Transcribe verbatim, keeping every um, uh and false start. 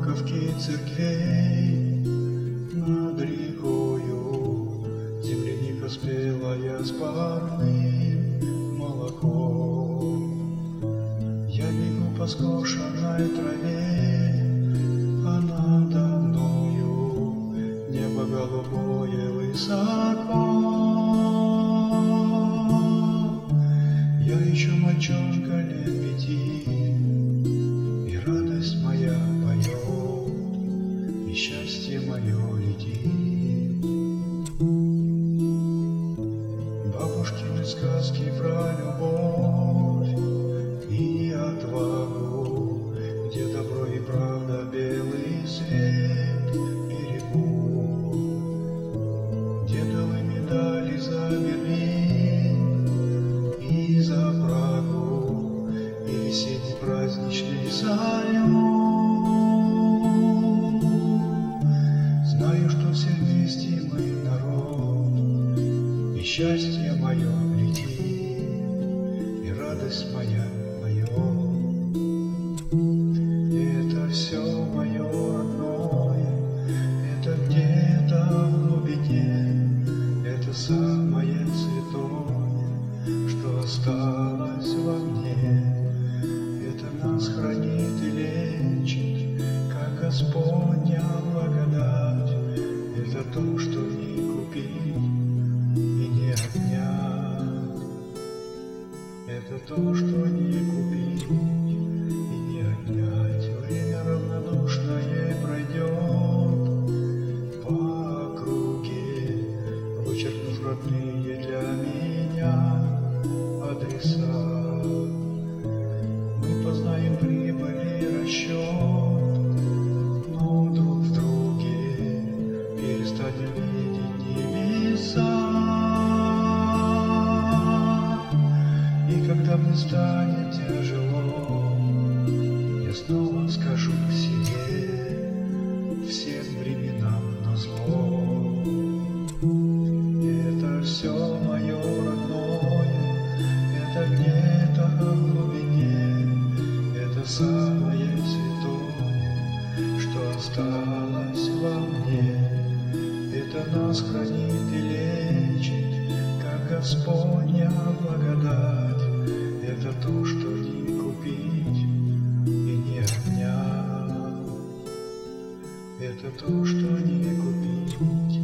буковки церквей над рекою земляника спелая с парным молоком. Я бегу по скошенной траве, а надо мною небо голубое высоко. Я еще мальчонка лет пяти, и радость моя поет, и счастье мое летит. Бабушкины сказки про любовь и отвагу, где добро и правда белый свет берегут. Дедовы медали за Берлин и за Прагу, и весенний праздничный салют. Знаю, что все вместе мы народ, и счастье мое летит, и радость моя поет. Это все мое родное, это где-то в глубине, это самое святое, что осталось во мне. Это нас хранит и лечит, как Господня благодать. Это то, что не купить и не отнять. Это то, что не купить и не отнять. Время равнодушное пройдет по округе, вычеркнув родные для меня адреса. Мы познаем прибыль и расчет, но друг в друге перестанем видеть небеса. И когда мне станет тяжело, я снова скажу себе всем временам назло. Это все мое родное, это где-то в глубине, это самое святое, что осталось во мне. Это нас хранит и лечит, как Господня благодать. Это то, что не купить и не отнять. Это то, что не купить